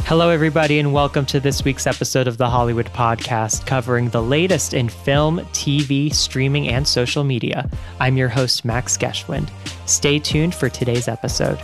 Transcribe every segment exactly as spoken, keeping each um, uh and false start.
Hello, everybody, and welcome to this week's episode of the Hollywood Podcast, covering the latest in film, T V, streaming, and social media. I'm your host, Max Geschwind. Stay tuned for today's episode.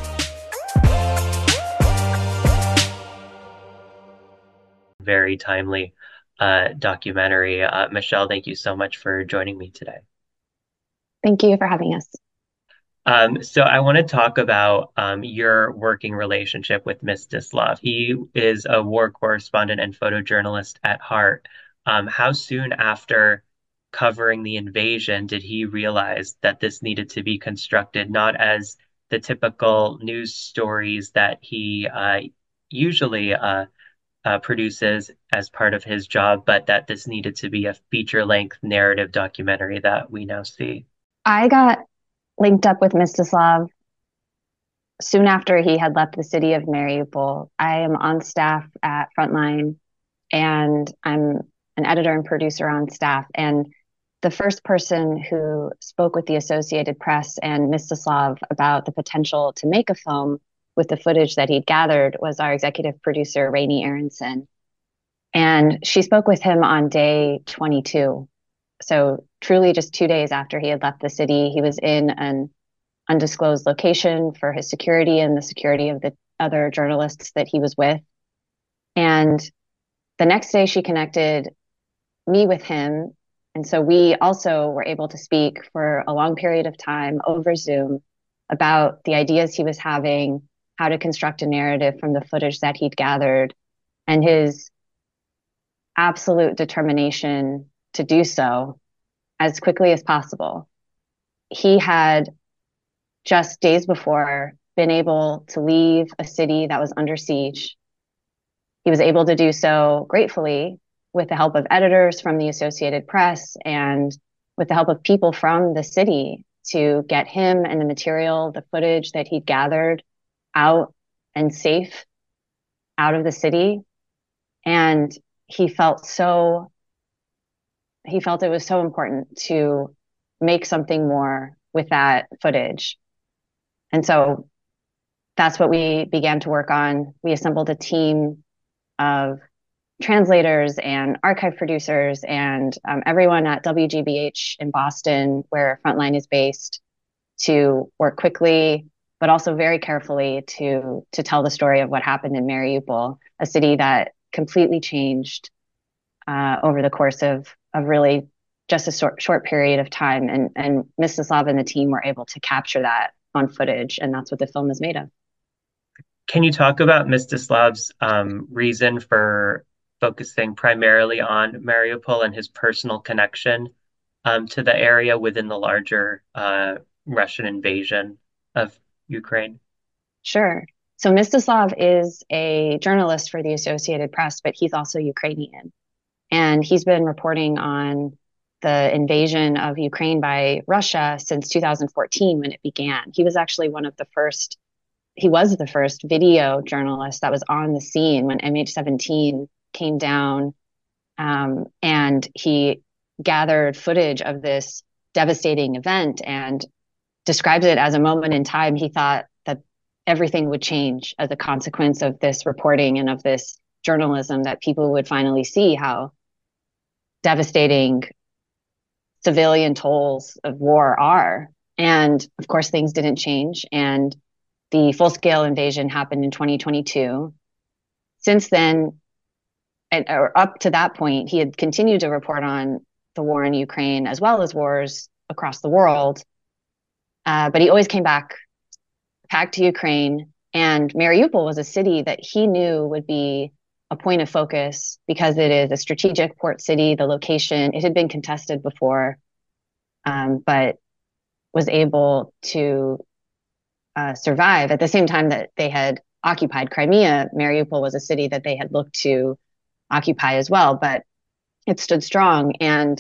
Very timely uh, documentary. Uh, Michelle, thank you so much for joining me today. Thank you for having us. Um, so I want to talk about um, your working relationship with Mstislav. He is a war correspondent and photojournalist at heart. Um, how soon after covering the invasion did he realize that this needed to be constructed not as the typical news stories that he uh, usually uh, uh, produces as part of his job, but that this needed to be a feature-length narrative documentary that we now see? I got linked up with Mstislav soon after he had left the city of Mariupol. I am on staff at Frontline, and I'm an editor and producer on staff. And the first person who spoke with the Associated Press and Mstislav about the potential to make a film with the footage that he'd gathered was our executive producer, Rainey Aronson. And she spoke with him on day twenty-two. So truly just two days after he had left the city. He was in an undisclosed location for his security and the security of the other journalists that he was with. And the next day she connected me with him. And so we also were able to speak for a long period of time over Zoom about the ideas he was having, how to construct a narrative from the footage that he'd gathered, and his absolute determination to do so as quickly as possible. He had just days before been able to leave a city that was under siege. He was able to do so gratefully with the help of editors from the Associated Press and with the help of people from the city to get him and the material, the footage that he'd gathered out and safe out of the city. And he felt so, he felt it was so important to make something more with that footage. And so that's what we began to work on. We assembled a team of translators and archive producers and um, everyone at W G B H in Boston, where Frontline is based, to work quickly, but also very carefully to, to tell the story of what happened in Mariupol, a city that completely changed uh, over the course of, of really just a short, short period of time. And, and Mstislav and the team were able to capture that on footage, and that's what the film is made of. Can you talk about Mstislav's um, reason for focusing primarily on Mariupol and his personal connection um, to the area within the larger uh, Russian invasion of Ukraine? Sure. So Mstislav is a journalist for the Associated Press, but he's also Ukrainian. And he's been reporting on the invasion of Ukraine by Russia since two thousand fourteen when it began. He was actually one of the first, he was the first video journalist that was on the scene when M H seventeen came down. Um, and he gathered footage of this devastating event and describes it as a moment in time he thought that everything would change as a consequence of this reporting and of this journalism, that people would finally see how devastating civilian tolls of war are. And of course, things didn't change. And the full-scale invasion happened in twenty twenty-two. Since then, and, or up to that point, he had continued to report on the war in Ukraine as well as wars across the world. Uh, but he always came back, back to Ukraine. And Mariupol was a city that he knew would be a point of focus because it is a strategic port city. The location, it had been contested before, um, but was able to uh, survive. At the same time that they had occupied Crimea, Mariupol was a city that they had looked to occupy as well, but it stood strong. And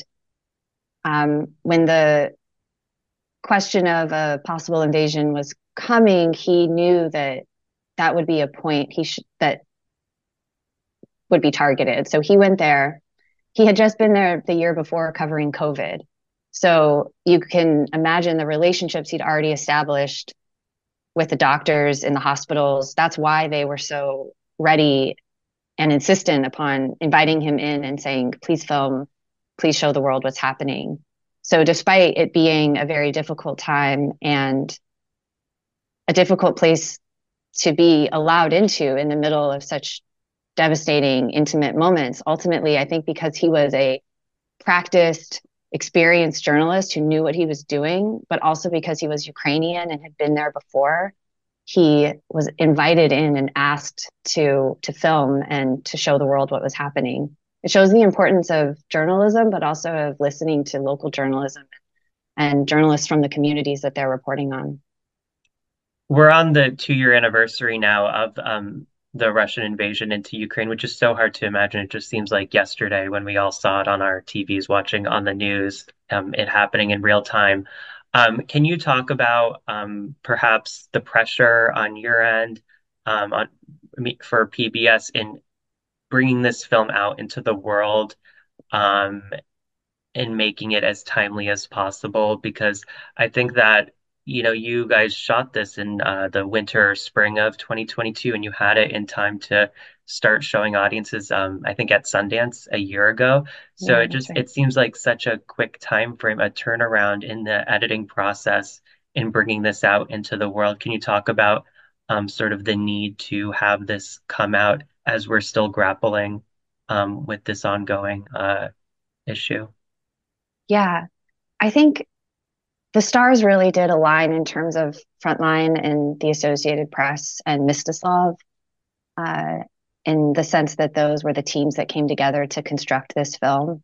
um, when the question of a possible invasion was coming, he knew that that would be a point he sh- that would be targeted. So he went there. He had just been there the year before covering COVID. So you can imagine the relationships he'd already established with the doctors in the hospitals. That's why they were so ready and insistent upon inviting him in and saying, please film, please show the world what's happening. So despite it being a very difficult time and a difficult place to be allowed into in the middle of such devastating, intimate moments, ultimately, I think because he was a practiced, experienced journalist who knew what he was doing, but also because he was Ukrainian and had been there before, he was invited in and asked to to film and to show the world what was happening. It shows the importance of journalism, but also of listening to local journalism and journalists from the communities that they're reporting on. We're on the two year anniversary now of um, the Russian invasion into Ukraine, which is so hard to imagine. It just seems like yesterday when we all saw it on our T Vs, watching on the news, um, it happening in real time. Um, can you talk about um, perhaps the pressure on your end um, on for P B S in bringing this film out into the world? Um, and making it as timely as possible because I think that you know you guys shot this in uh, the winter or spring of twenty twenty-two and you had it in time to start showing audiences um, I think at Sundance a year ago. So Yeah, it that's just right. it seems like such a quick time frame, a turnaround in the editing process in bringing this out into the world. Can you talk about um, sort of the need to have this come out as we're still grappling um, with this ongoing uh, issue? Yeah, I think the stars really did align in terms of Frontline and the Associated Press and Mstislav, uh, in the sense that those were the teams that came together to construct this film.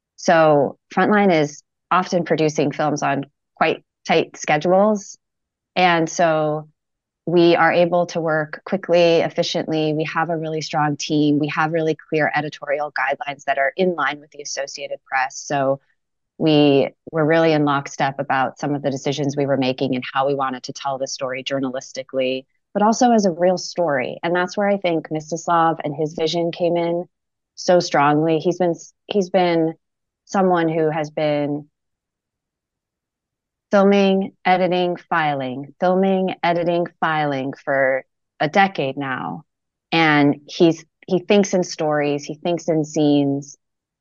So Frontline is often producing films on quite tight schedules. And so we are able to work quickly, efficiently. We have a really strong team. We have really clear editorial guidelines that are in line with the Associated Press. So we were really in lockstep about some of the decisions we were making and how we wanted to tell the story journalistically, but also as a real story. And that's where I think Mstislav and his vision came in so strongly. He's been he's been someone who has been filming, editing, filing, filming, editing, filing for a decade now. And he's he thinks in stories, he thinks in scenes.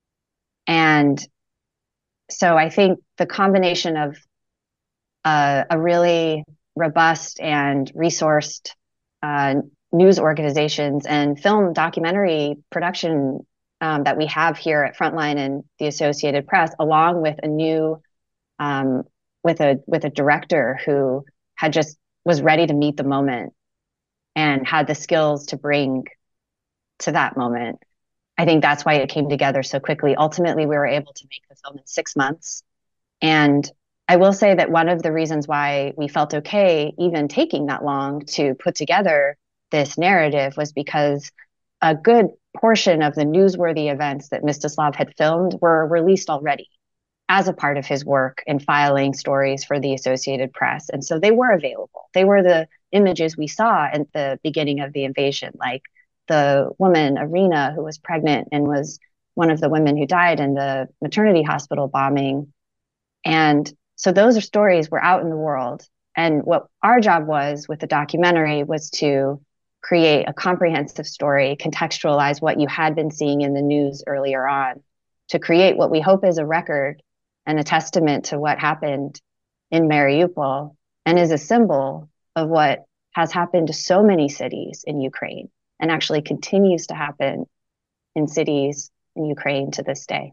And so I think the combination of uh, a really robust and resourced uh, news organizations and film documentary production um, that we have here at Frontline and the Associated Press, along with a new um, with a with a director who had just was ready to meet the moment and had the skills to bring to that moment. I think that's why it came together so quickly. Ultimately, we were able to make the film in six months. And I will say that one of the reasons why we felt okay even taking that long to put together this narrative was because a good portion of the newsworthy events that Mstislav had filmed were released already as a part of his work in filing stories for the Associated Press. And so they were available. They were the images we saw at the beginning of the invasion, like the woman, Irina, who was pregnant and was one of the women who died in the maternity hospital bombing. And so those are stories were out in the world. And what our job was with the documentary was to create a comprehensive story, contextualize what you had been seeing in the news earlier on, to create what we hope is a record and a testament to what happened in Mariupol and is a symbol of what has happened to so many cities in Ukraine and actually continues to happen in cities in Ukraine to this day.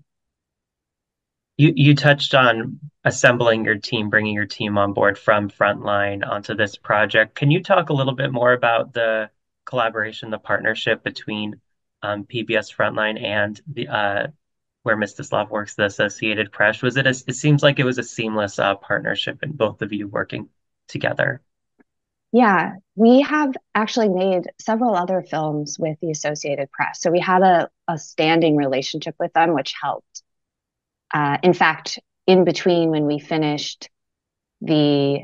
You you touched on assembling your team, bringing your team on board from Frontline onto this project. Can you talk a little bit more about the collaboration, the partnership between um, P B S Frontline and the uh, where Mstislav works, the Associated Press? Was it a, it seems like it was a seamless uh, partnership and both of you working together. Yeah, we have actually made several other films with the Associated Press. So we had a, a standing relationship with them, which helped. Uh, in fact, in between when we finished the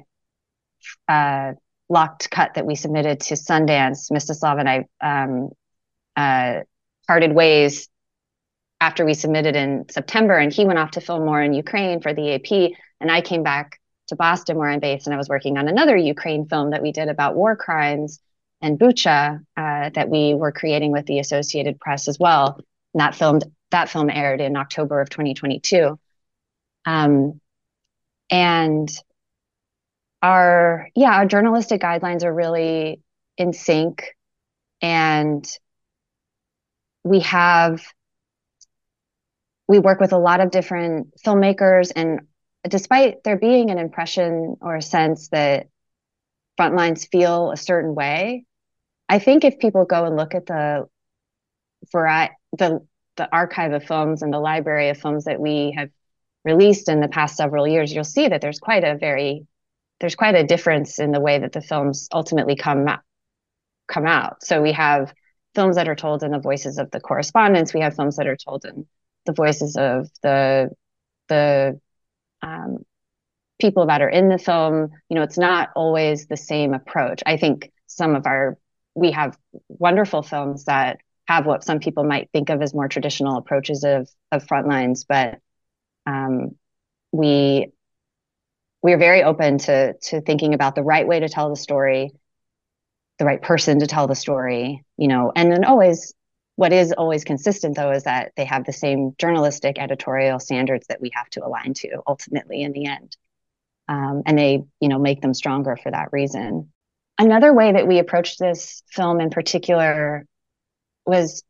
uh, locked cut that we submitted to Sundance, Mstislav and I um, uh, parted ways after we submitted in September, and he went off to film more in Ukraine for the A P, and I came back to Boston where I'm based, and I was working on another Ukraine film that we did about war crimes. and Bucha uh, that we were creating with the Associated Press as well. And that filmed that film aired in October of twenty twenty-two. Um, and our yeah, our journalistic guidelines are really in sync, and we have we work with a lot of different filmmakers, and despite there being an impression or a sense that Frontlines feel a certain way, I think if people go and look at the variety, the the archive of films and the library of films that we have released in the past several years, you'll see that there's quite a very there's quite a difference in the way that the films ultimately come out, come out. So we have films that are told in the voices of the correspondents. We have films that are told in the voices of the the um, people that are in the film. You know, it's not always the same approach. I think some of our we have wonderful films that have what some people might think of as more traditional approaches of of Frontlines, but um, we we are very open to to thinking about the right way to tell the story, the right person to tell the story, you know, and then always what is always consistent though is that they have the same journalistic editorial standards that we have to align to ultimately in the end. Um, and they, you know, make them stronger for that reason. Another way that we approached this film in particular was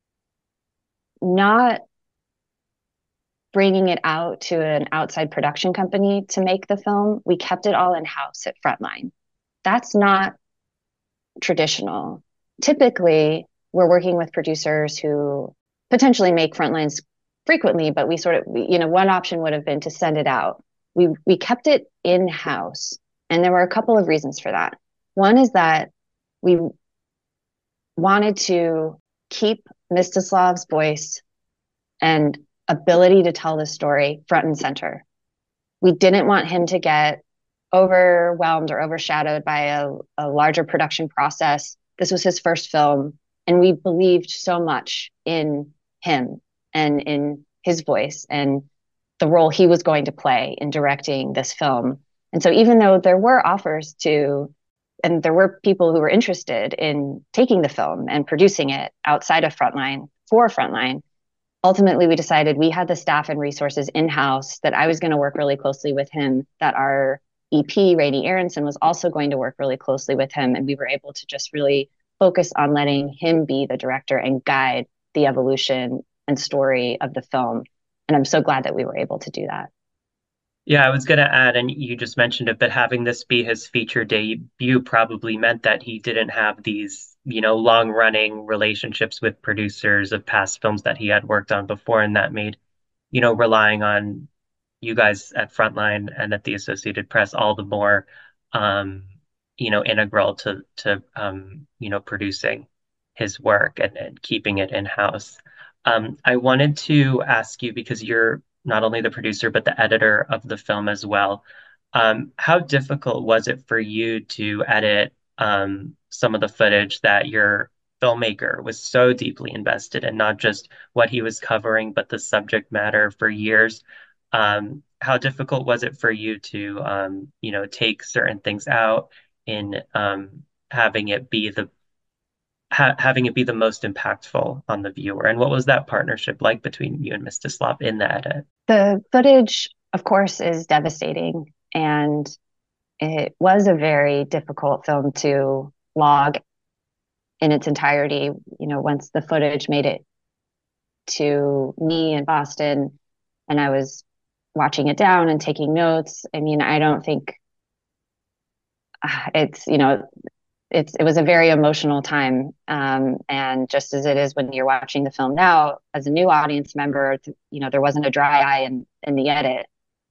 not bringing it out to an outside production company to make the film. We kept it all in-house at Frontline. That's not traditional. Typically, we're working with producers who potentially make Frontlines frequently, but we sort of, you know, one option would have been to send it out. We we kept it in-house, and there were a couple of reasons for that. One is that we wanted to keep Mstislav's voice and ability to tell the story front and center. We didn't want him to get overwhelmed or overshadowed by a, a larger production process. This was his first film, and we believed so much in him and in his voice and the role he was going to play in directing this film. And so even though there were offers to, and there were people who were interested in taking the film and producing it outside of Frontline for Frontline, ultimately we decided we had the staff and resources in-house, that I was going to work really closely with him, that our E P, Rainey Aronson, was also going to work really closely with him. And we were able to just really focus on letting him be the director and guide the evolution and story of the film. And I'm so glad that we were able to do that. Yeah, I was going to add, and you just mentioned it, but having this be his feature debut probably meant that he didn't have these, you know, long-running relationships with producers of past films that he had worked on before, and that made, you know, relying on you guys at Frontline and at the Associated Press all the more, um, you know, integral to to um, you know, producing his work and, and keeping it in-house. Um, I wanted to ask you, because you're not only the producer but the editor of the film as well. Um, how difficult was it for you to edit um, some of the footage that your filmmaker was so deeply invested in, not just what he was covering, but the subject matter for years? Um, how difficult was it for you to, um, you know, take certain things out in um, having it be the ha having it be the most impactful on the viewer? And what was that partnership like between you and Mstislav in the edit? The footage, of course, is devastating, and it was a very difficult film to log in its entirety. You know, once the footage made it to me in Boston and I was watching it down and taking notes, I mean, I don't think uh, it's, you know, it's it was a very emotional time, um, and just as it is when you're watching the film now as a new audience member, you know, there wasn't a dry eye in in the edit.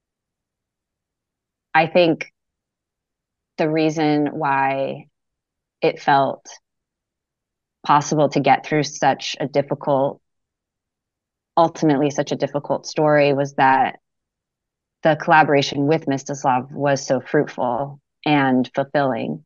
I think the reason why it felt possible to get through such a difficult, ultimately such a difficult story, was that the collaboration with Mstislav was so fruitful and fulfilling.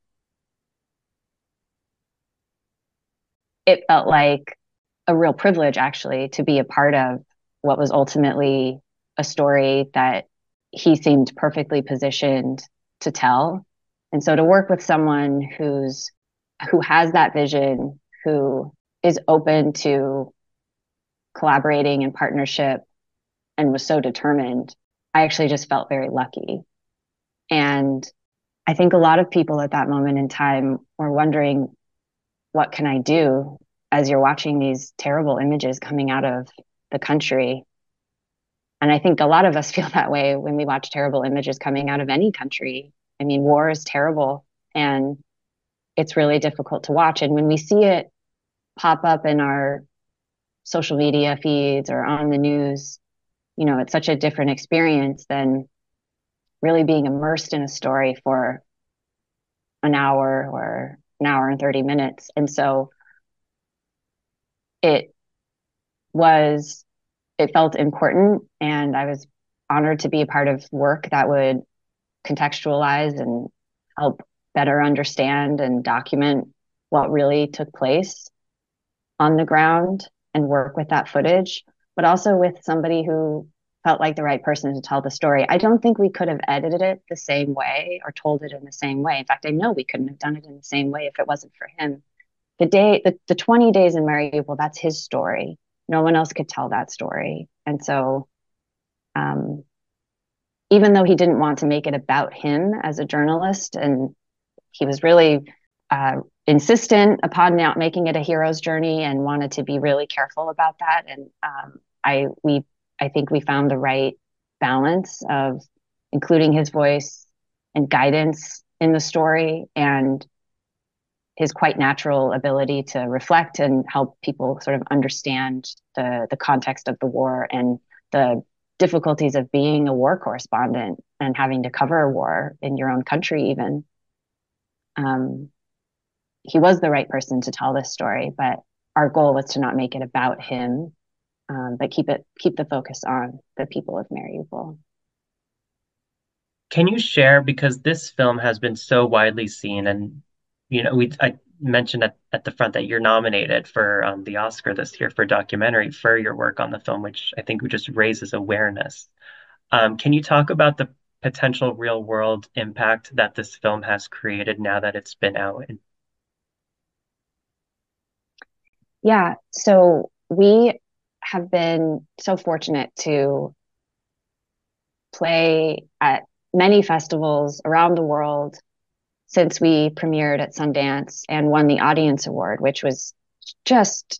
It felt like a real privilege actually to be a part of what was ultimately a story that he seemed perfectly positioned to tell. And so to work with someone whose who has that vision, who is open to collaborating and partnership and was so determined. I actually just felt very lucky. And I think a lot of people at that moment in time were wondering, what can I do as you're watching these terrible images coming out of the country? And I think a lot of us feel that way when we watch terrible images coming out of any country. I mean, war is terrible and it's really difficult to watch. And when we see it pop up in our social media feeds or on the news, you know, it's such a different experience than really being immersed in a story for an hour or an hour and thirty minutes. And so it was, it felt important. And I was honored to be a part of work that would contextualize and help better understand and document what really took place on the ground and work with that footage, but also with somebody who felt like the right person to tell the story. I don't think we could have edited it the same way or told it in the same way. In fact, I know we couldn't have done it in the same way if it wasn't for him. The day, the, the twenty days in Mariupol, that's his story. No one else could tell that story. And so, um, even though he didn't want to make it about him as a journalist, and he was really uh, insistent upon not making it a hero's journey and wanted to be really careful about that. And um, I, we, I think we found the right balance of including his voice and guidance in the story and his quite natural ability to reflect and help people sort of understand the the context of the war and the difficulties of being a war correspondent and having to cover a war in your own country even. Um, he was the right person to tell this story, but our goal was to not make it about him, um, but keep it keep the focus on the people of Mariupol. Can you share, because this film has been so widely seen, and you know, we I mentioned at, at the front that you're nominated for um, the Oscar this year for documentary for your work on the film, which I think just raises awareness. Um, can you talk about the potential real world impact that this film has created now that it's been out? And Yeah, so we have been so fortunate to play at many festivals around the world since we premiered at Sundance and won the Audience Award, which was just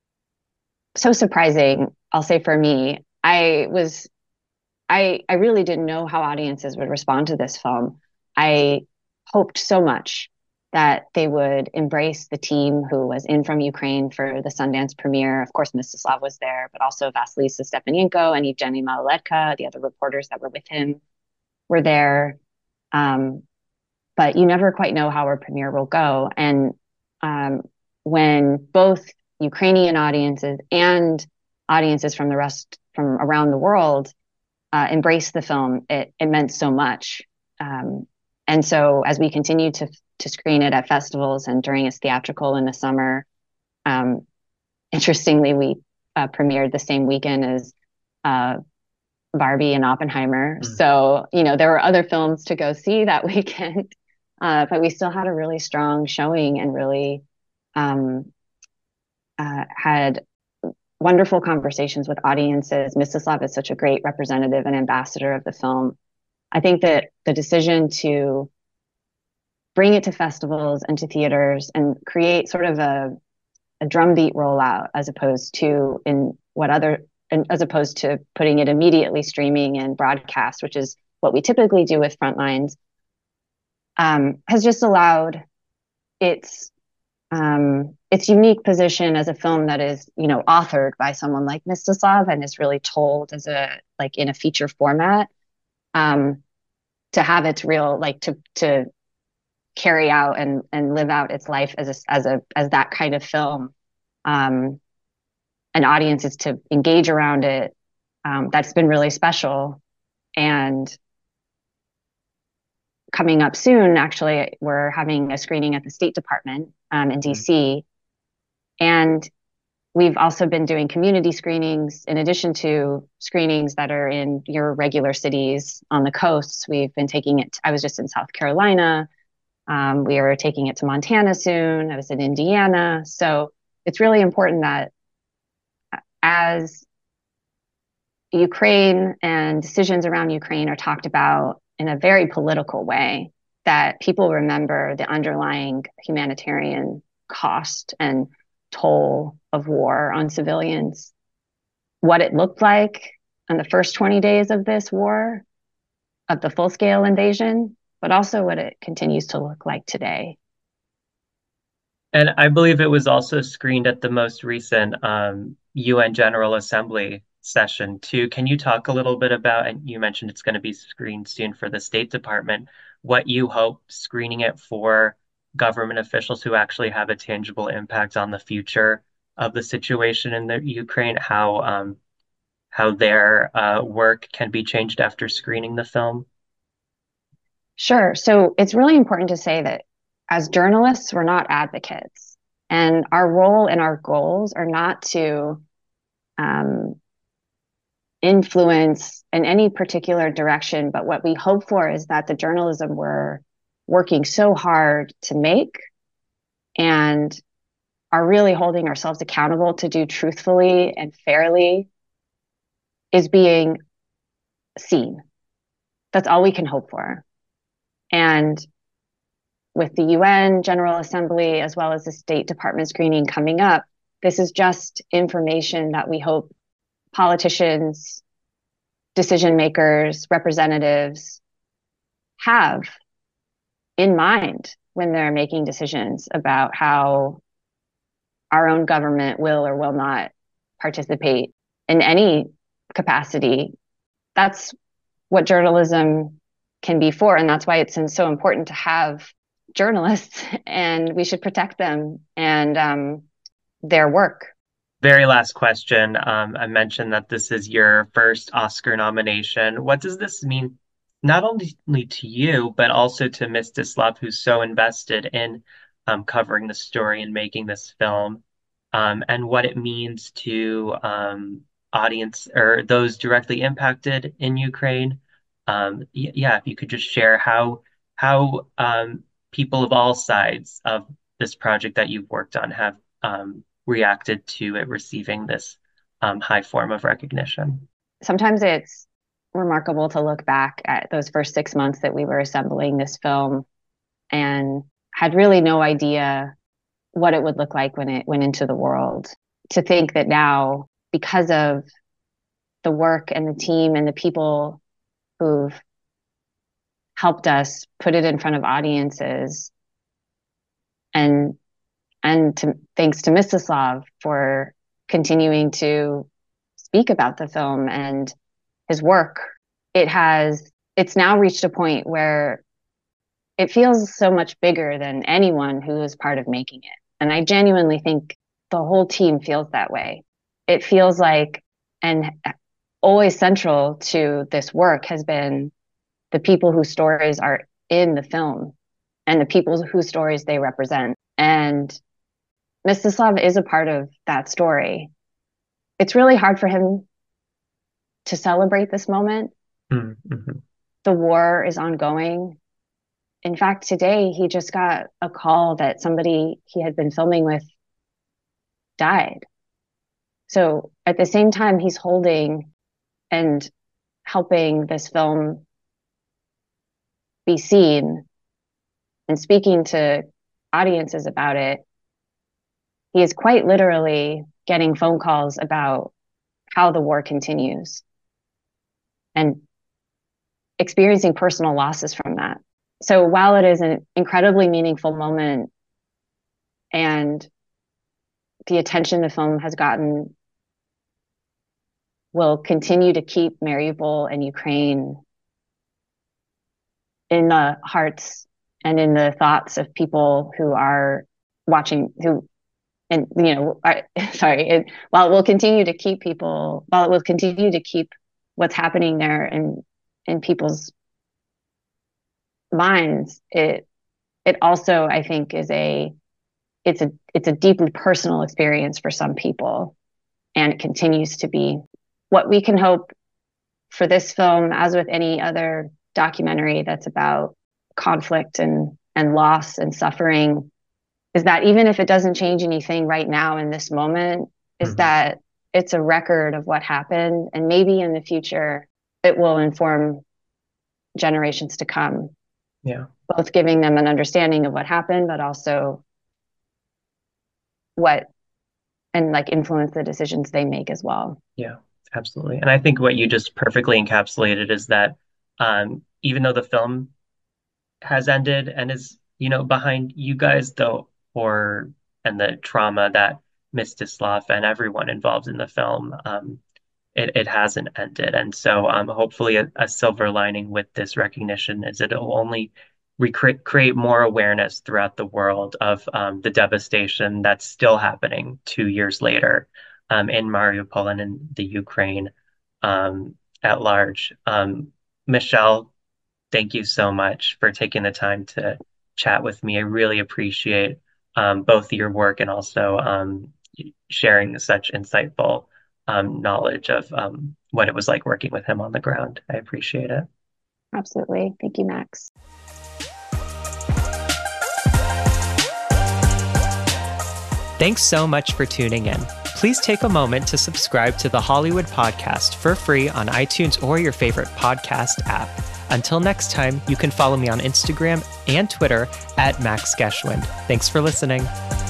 so surprising. I'll say for me, I was I I really didn't know how audiences would respond to this film. I hoped so much that they would embrace the team who was in from Ukraine for the Sundance premiere. Of course, Mstislav was there, but also Vasilisa Stepanenko and Evgeny Maloletka, the other reporters that were with him, were there. Um, but you never quite know how a premiere will go. And um, when both Ukrainian audiences and audiences from the rest from around the world uh, embraced the film, it, it meant so much. Um, and so as we continue to to screen it at festivals and during its theatrical in the summer, um, interestingly, we uh, premiered the same weekend as uh, Barbie and Oppenheimer. mm, So, you know, there were other films to go see that weekend, uh, but we still had a really strong showing and really um, uh, had wonderful conversations with audiences. Mstislav is such a great representative and ambassador of the film. I think that the decision to bring it to festivals and to theaters and create sort of a, a drumbeat rollout as opposed to in what other as opposed to putting it immediately streaming and broadcast, which is what we typically do with Frontlines, um, has just allowed its um, its unique position as a film that is, you know, authored by someone like Mstislav and is really told as a like in a feature format, um, to have its real like to to carry out and and live out its life as a as a as that kind of film. Um, and audiences to engage around it. Um, that's been really special. And coming up soon, actually, we're having a screening at the State Department um, in mm. D C. And we've also been doing community screenings in addition to screenings that are in your regular cities on the coasts. We've been taking it. I was just in South Carolina Um, we are taking it to Montana soon. I was in Indiana. So it's really important that as Ukraine and decisions around Ukraine are talked about in a very political way, that people remember the underlying humanitarian cost and toll of war on civilians, what it looked like in the first twenty days of this war, of the full scale invasion, but also what it continues to look like today. And I believe it was also screened at the most recent um, U N General Assembly session too. Can you talk a little bit about, and you mentioned it's going to be screened soon for the State Department, what you hope screening it for government officials who actually have a tangible impact on the future of the situation in the Ukraine, how um, how their uh, work can be changed after screening the film? Sure. So it's really important to say that as journalists, we're not advocates. And our role and our goals are not to um, influence in any particular direction. But what we hope for is that the journalism we're working so hard to make and are really holding ourselves accountable to do truthfully and fairly is being seen. That's all we can hope for. And with the U N General Assembly, as well as the State Department screening coming up, this is just information that we hope politicians, decision makers, representatives have in mind when they're making decisions about how our own government will or will not participate in any capacity. That's what journalism can be for. And that's why it's so important to have journalists, and we should protect them and um, their work. Very last question. Um, I mentioned that this is your first Oscar nomination. What does this mean, not only to you, but also to Mstislav, who's so invested in um, covering the story and making this film, um, and what it means to um, audience or those directly impacted in Ukraine? Um, y- yeah, if you could just share how how um, people of all sides of this project that you've worked on have um, reacted to it receiving this um, high form of recognition. Sometimes it's remarkable to look back at those first six months that we were assembling this film and had really no idea what it would look like when it went into the world. To think that now, because of the work and the team and the people who've helped us put it in front of audiences, and and to, thanks to Mstislav for continuing to speak about the film and his work, it has it's now reached a point where it feels so much bigger than anyone who was part of making it. And I genuinely think the whole team feels that way. It feels like, and always central to this work has been the people whose stories are in the film and the people whose stories they represent. And Mstislav is a part of that story. It's really hard for him to celebrate this moment. Mm-hmm. The war is ongoing. In fact, today he just got a call that somebody he had been filming with died. So at the same time, he's holding and helping this film be seen and speaking to audiences about it. He is quite literally getting phone calls about how the war continues and experiencing personal losses from that. So while it is an incredibly meaningful moment and the attention the film has gotten will continue to keep Mariupol and Ukraine in the hearts and in the thoughts of people who are watching, who, and, you know, I, sorry, it, while it will continue to keep people, while it will continue to keep what's happening there in, in people's minds, it, it also, I think, is a, it's a, it's a deeply personal experience for some people. And it continues to be. What we can hope for this film, as with any other documentary that's about conflict and and loss and suffering is that even if it doesn't change anything right now in this moment, is Mm-hmm. that it's a record of what happened. And maybe in the future, it will inform generations to come. Yeah. Both giving them an understanding of what happened, but also what, and like influence the decisions they make as well. Yeah, absolutely. And I think what you just perfectly encapsulated is that um, even though the film has ended and is, you know, behind you guys, the horror and the trauma that Mstislav and everyone involved in the film, um, it, it hasn't ended. And so um, hopefully a, a silver lining with this recognition is that it will only recre create more awareness throughout the world of um, the devastation that's still happening two years later um, in Mariupol and in the Ukraine um, at large. Um, Michelle, thank you so much for taking the time to chat with me. I really appreciate um, both your work and also um, sharing such insightful um, knowledge of um, what it was like working with him on the ground. I appreciate it. Absolutely. Thank you, Max. Thanks so much for tuning in. Please take a moment to subscribe to the Hollywood Podcast for free on iTunes or your favorite podcast app. Until next time, you can follow me on Instagram and Twitter at Max Geschwind. Thanks for listening.